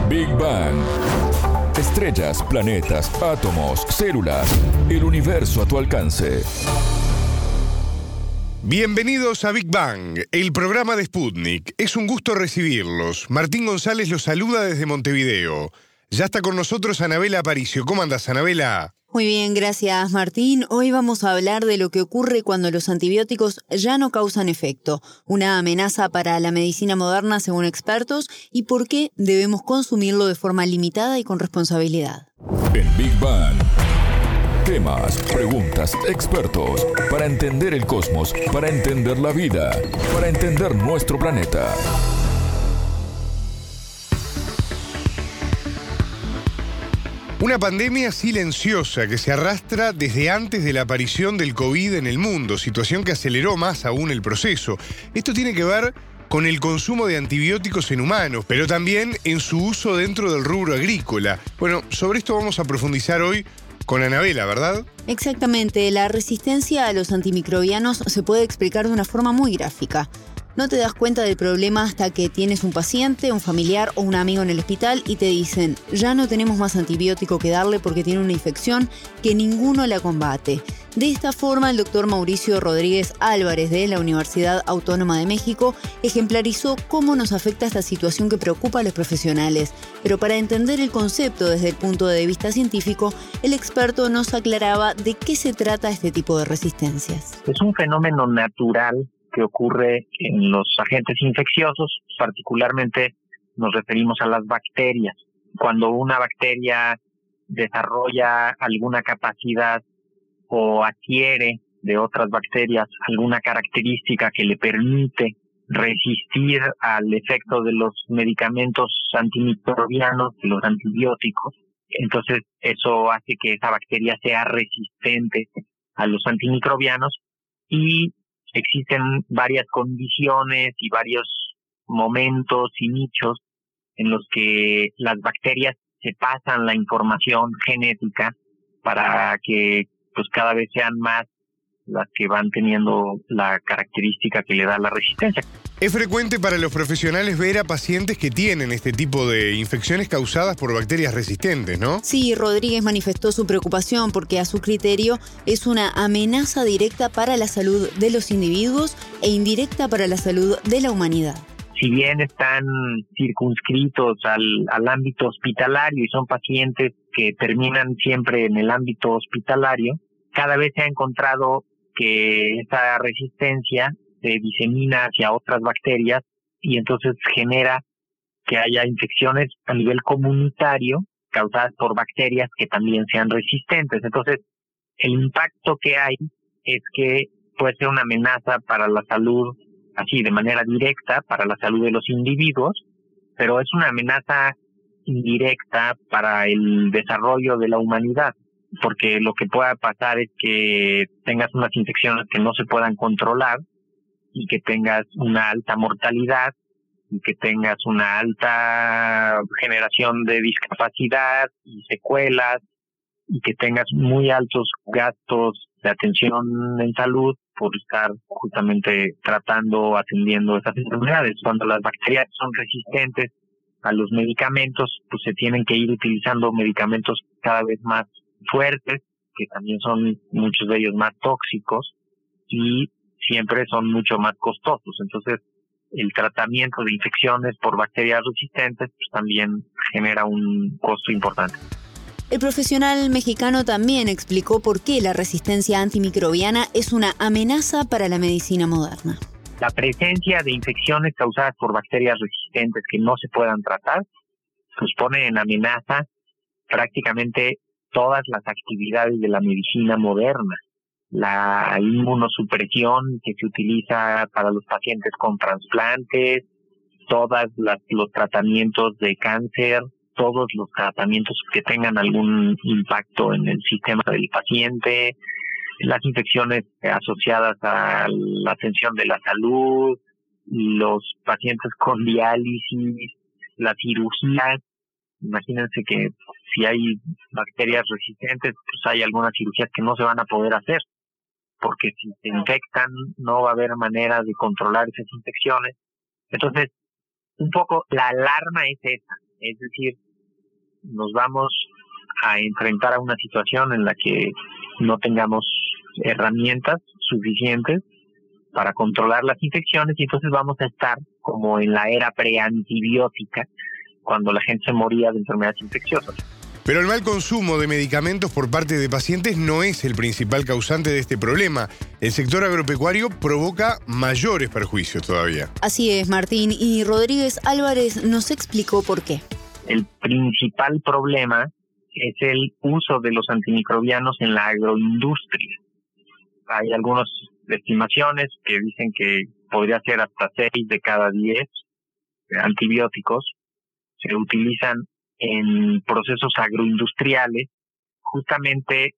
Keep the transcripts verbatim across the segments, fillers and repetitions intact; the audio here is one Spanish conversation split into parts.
Big Bang. Estrellas, planetas, átomos, células, el universo a tu alcance. Bienvenidos a Big Bang, el programa de Sputnik. Es un gusto recibirlos. Martín González los saluda desde Montevideo. Ya está con nosotros Anabela Aparicio. ¿Cómo andas, Anabela? Muy bien, gracias, Martín. Hoy vamos a hablar de lo que ocurre cuando los antibióticos ya no causan efecto, una amenaza para la medicina moderna según expertos, y por qué debemos consumirlo de forma limitada y con responsabilidad. En Big Bang. Temas, preguntas, expertos, para entender el cosmos, para entender la vida, para entender nuestro planeta. Una pandemia silenciosa que se arrastra desde antes de la aparición del COVID en el mundo, situación que aceleró más aún el proceso. Esto tiene que ver con el consumo de antibióticos en humanos, pero también en su uso dentro del rubro agrícola. Bueno, sobre esto vamos a profundizar hoy con Anabela, ¿verdad? Exactamente, la resistencia a los antimicrobianos se puede explicar de una forma muy gráfica. No te das cuenta del problema hasta que tienes un paciente, un familiar o un amigo en el hospital y te dicen, ya no tenemos más antibiótico que darle porque tiene una infección que ninguno la combate. De esta forma, el doctor Mauricio Rodríguez Álvarez de la Universidad Autónoma de México ejemplarizó cómo nos afecta esta situación que preocupa a los profesionales. Pero para entender el concepto desde el punto de vista científico, el experto nos aclaraba de qué se trata este tipo de resistencias. Es un fenómeno natural que ocurre en los agentes infecciosos, particularmente nos referimos a las bacterias. Cuando una bacteria desarrolla alguna capacidad o adquiere de otras bacterias alguna característica que le permite resistir al efecto de los medicamentos antimicrobianos, de los antibióticos, entonces eso hace que esa bacteria sea resistente a los antimicrobianos y existen varias condiciones y varios momentos y nichos en los que las bacterias se pasan la información genética para que pues cada vez sean más las que van teniendo la característica que le da la resistencia. Es frecuente para los profesionales ver a pacientes que tienen este tipo de infecciones causadas por bacterias resistentes, ¿no? Sí, Rodríguez manifestó su preocupación porque a su criterio es una amenaza directa para la salud de los individuos e indirecta para la salud de la humanidad. Si bien están circunscritos al, al ámbito hospitalario y son pacientes que terminan siempre en el ámbito hospitalario, cada vez se ha encontrado que esa resistencia se disemina hacia otras bacterias y entonces genera que haya infecciones a nivel comunitario causadas por bacterias que también sean resistentes. Entonces, el impacto que hay es que puede ser una amenaza para la salud, así de manera directa, para la salud de los individuos, pero es una amenaza indirecta para el desarrollo de la humanidad, porque lo que pueda pasar es que tengas unas infecciones que no se puedan controlar y que tengas una alta mortalidad y que tengas una alta generación de discapacidad y secuelas y que tengas muy altos gastos de atención en salud por estar justamente tratando, atendiendo esas enfermedades. Cuando las bacterias son resistentes a los medicamentos, pues se tienen que ir utilizando medicamentos cada vez más fuertes, que también son muchos de ellos más tóxicos y siempre son mucho más costosos. Entonces, el tratamiento de infecciones por bacterias resistentes pues, también genera un costo importante. El profesional mexicano también explicó por qué la resistencia antimicrobiana es una amenaza para la medicina moderna. La presencia de infecciones causadas por bacterias resistentes que no se puedan tratar, pues pone en amenaza prácticamente todas las actividades de la medicina moderna. La inmunosupresión que se utiliza para los pacientes con trasplantes, todos los tratamientos de cáncer, todos los tratamientos que tengan algún impacto en el sistema del paciente, las infecciones asociadas a la atención de la salud, los pacientes con diálisis, las cirugías. Imagínense que si hay bacterias resistentes, pues hay algunas cirugías que no se van a poder hacer, porque si se infectan no va a haber manera de controlar esas infecciones. Entonces, un poco la alarma es esa, Es decir, nos vamos a enfrentar a una situación en la que no tengamos herramientas suficientes para controlar las infecciones y entonces vamos a estar como en la era preantibiótica, cuando la gente se moría de enfermedades infecciosas. Pero el mal consumo de medicamentos por parte de pacientes no es el principal causante de este problema. El sector agropecuario provoca mayores perjuicios todavía. Así es, Martín. Y Rodríguez Álvarez nos explicó por qué. El principal problema es el uso de los antimicrobianos en la agroindustria. Hay algunas estimaciones que dicen que podría ser hasta seis de cada diez antibióticos se utilizan en procesos agroindustriales justamente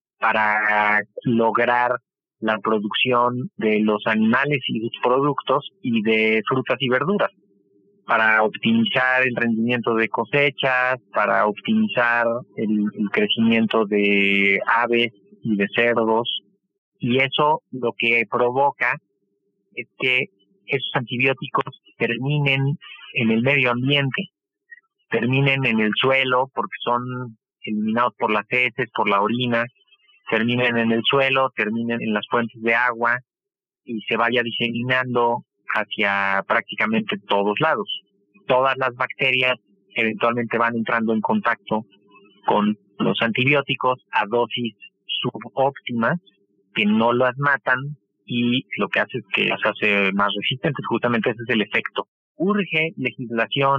para lograr la producción de los animales y sus productos y de frutas y verduras, para optimizar el rendimiento de cosechas, para optimizar el, el crecimiento de aves y de cerdos, y eso lo que provoca es que esos antibióticos terminen en el medio ambiente, terminen en el suelo porque son eliminados por las heces, por la orina, terminen en el suelo, terminen en las fuentes de agua y se vaya diseminando hacia prácticamente todos lados. Todas las bacterias eventualmente van entrando en contacto con los antibióticos a dosis subóptimas que no las matan y lo que hace es que las hace más resistentes. Justamente ese es el efecto. Urge legislación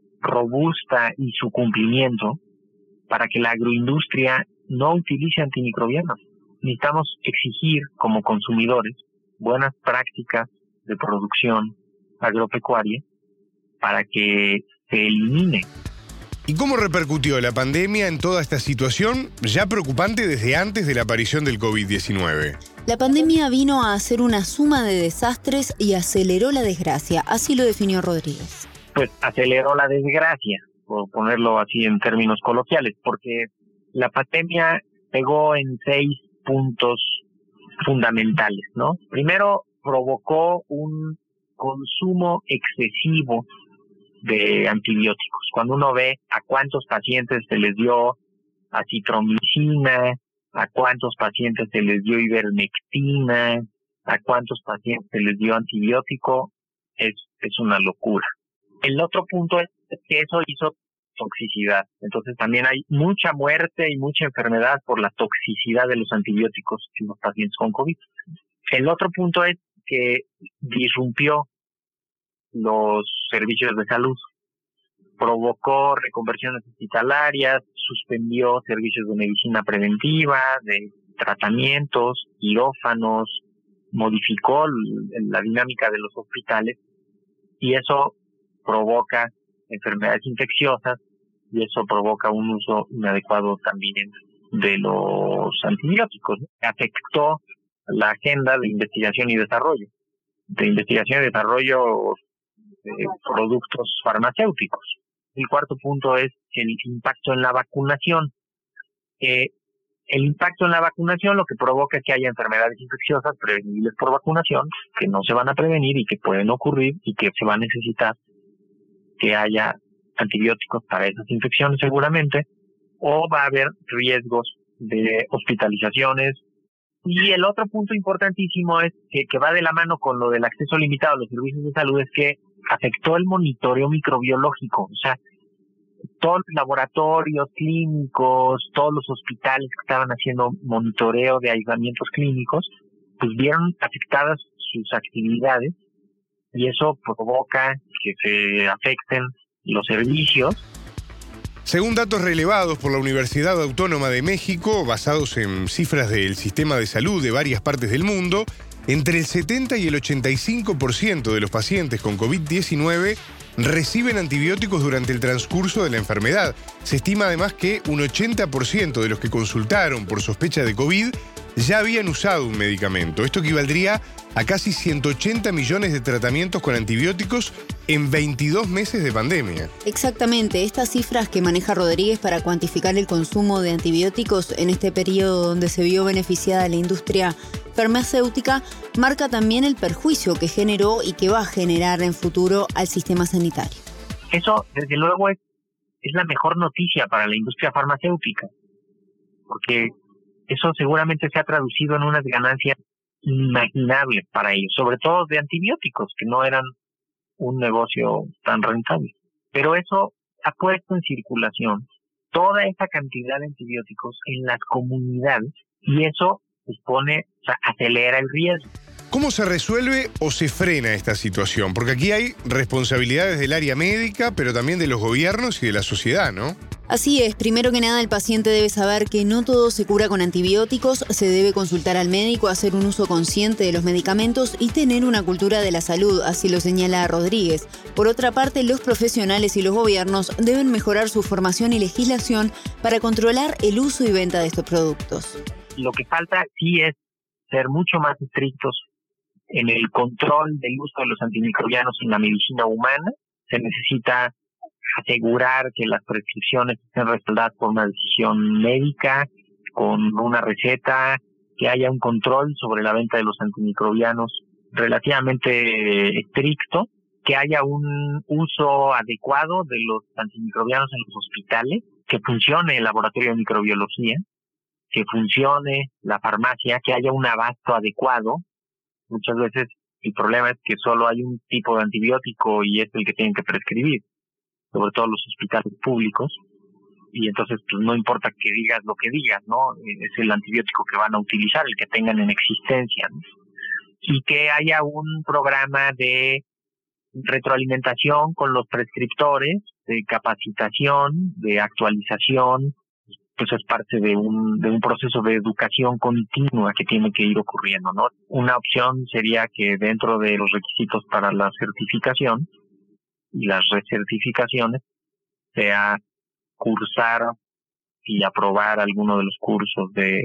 robusta y su cumplimiento para que la agroindustria no utilice antimicrobianos. Necesitamos exigir como consumidores buenas prácticas de producción agropecuaria para que se elimine. ¿Y cómo repercutió la pandemia en toda esta situación ya preocupante desde antes de la aparición del covid diecinueve? La pandemia vino a hacer una suma de desastres y aceleró la desgracia, así lo definió Rodríguez. Pues aceleró la desgracia, por ponerlo así en términos coloquiales, porque la pandemia pegó en seis puntos fundamentales, ¿no? Primero, provocó un consumo excesivo de antibióticos. Cuando uno ve a cuántos pacientes se les dio acitromicina, a cuántos pacientes se les dio ivermectina, a cuántos pacientes se les dio antibiótico, es, es una locura. El otro punto es que eso hizo toxicidad. Entonces también hay mucha muerte y mucha enfermedad por la toxicidad de los antibióticos en los pacientes con COVID. El otro punto es que disrumpió los servicios de salud, provocó reconversiones hospitalarias, suspendió servicios de medicina preventiva, de tratamientos, quirófanos, modificó la dinámica de los hospitales y eso provoca enfermedades infecciosas y eso provoca un uso inadecuado también de los antibióticos. Afectó la agenda de investigación y desarrollo, de investigación y desarrollo de productos farmacéuticos. El cuarto punto es el impacto en la vacunación. Eh, el impacto en la vacunación lo que provoca es que haya enfermedades infecciosas prevenibles por vacunación, que no se van a prevenir y que pueden ocurrir y que se va a necesitar que haya antibióticos para esas infecciones seguramente, o va a haber riesgos de hospitalizaciones. Y el otro punto importantísimo es que, que va de la mano con lo del acceso limitado a los servicios de salud, es que afectó el monitoreo microbiológico. O sea, todos los laboratorios clínicos, todos los hospitales que estaban haciendo monitoreo de aislamientos clínicos, pues vieron afectadas sus actividades y eso provoca que se afecten los servicios. Según datos relevados por la Universidad Autónoma de México, basados en cifras del sistema de salud de varias partes del mundo, entre el setenta y el ochenta y cinco por ciento de los pacientes con covid diecinueve reciben antibióticos durante el transcurso de la enfermedad. Se estima además que un ochenta por ciento de los que consultaron por sospecha de COVID ya habían usado un medicamento. Esto equivaldría a casi ciento ochenta millones de tratamientos con antibióticos en veintidós meses de pandemia. Exactamente, estas cifras que maneja Rodríguez para cuantificar el consumo de antibióticos en este periodo donde se vio beneficiada la industria farmacéutica marca también el perjuicio que generó y que va a generar en futuro al sistema sanitario. Eso, desde luego, es es la mejor noticia para la industria farmacéutica, porque eso seguramente se ha traducido en unas ganancias inimaginables para ellos, sobre todo de antibióticos, que no eran un negocio tan rentable. Pero eso ha puesto en circulación toda esa cantidad de antibióticos en las comunidades y eso pues pone, o sea, acelera el riesgo. ¿Cómo se resuelve o se frena esta situación? Porque aquí hay responsabilidades del área médica, pero también de los gobiernos y de la sociedad, ¿no? Así es, primero que nada el paciente debe saber que no todo se cura con antibióticos, se debe consultar al médico, hacer un uso consciente de los medicamentos y tener una cultura de la salud, así lo señala Rodríguez. Por otra parte, los profesionales y los gobiernos deben mejorar su formación y legislación para controlar el uso y venta de estos productos. Lo que falta sí es ser mucho más estrictos en el control del uso de los antimicrobianos en la medicina humana. Se necesita asegurar que las prescripciones estén respaldadas por una decisión médica, con una receta, que haya un control sobre la venta de los antimicrobianos relativamente estricto, que haya un uso adecuado de los antimicrobianos en los hospitales, que funcione el laboratorio de microbiología, que funcione la farmacia, que haya un abasto adecuado. Muchas veces el problema es que solo hay un tipo de antibiótico y es el que tienen que prescribir, sobre todo los hospitales públicos, y entonces pues no importa que digas lo que digas, ¿no? Es el antibiótico que van a utilizar, el que tengan en existencia, ¿no? Y que haya un programa de retroalimentación con los prescriptores, de capacitación, de actualización, pues es parte de un de un proceso de educación continua que tiene que ir ocurriendo, ¿no? Una opción sería que dentro de los requisitos para la certificación y las recertificaciones sea cursar y aprobar alguno de los cursos de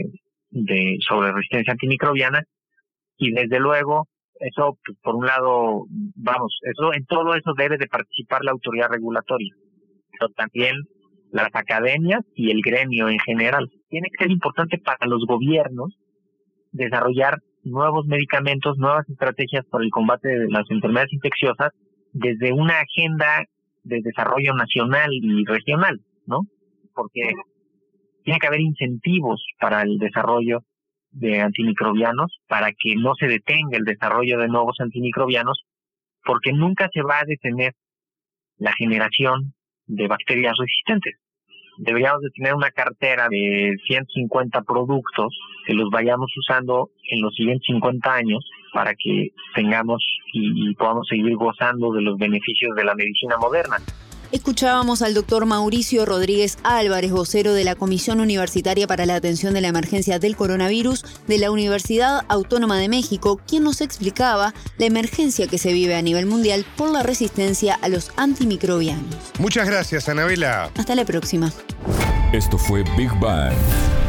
de sobre resistencia antimicrobiana, y desde luego eso pues, por un lado, vamos, eso en todo eso debe de participar la autoridad regulatoria, pero también las academias y el gremio en general. Tiene que ser importante para los gobiernos desarrollar nuevos medicamentos, nuevas estrategias para el combate de las enfermedades infecciosas desde una agenda de desarrollo nacional y regional, ¿no? Porque tiene que haber incentivos para el desarrollo de antimicrobianos, para que no se detenga el desarrollo de nuevos antimicrobianos, porque nunca se va a detener la generación de bacterias resistentes. Deberíamos de tener una cartera de ciento cincuenta productos que los vayamos usando en los siguientes cincuenta años para que tengamos y, y podamos seguir gozando de los beneficios de la medicina moderna. Escuchábamos al doctor Mauricio Rodríguez Álvarez, vocero de la Comisión Universitaria para la Atención de la Emergencia del Coronavirus de la Universidad Autónoma de México, quien nos explicaba la emergencia que se vive a nivel mundial por la resistencia a los antimicrobianos. Muchas gracias, Anabela. Hasta la próxima. Esto fue Big Bang.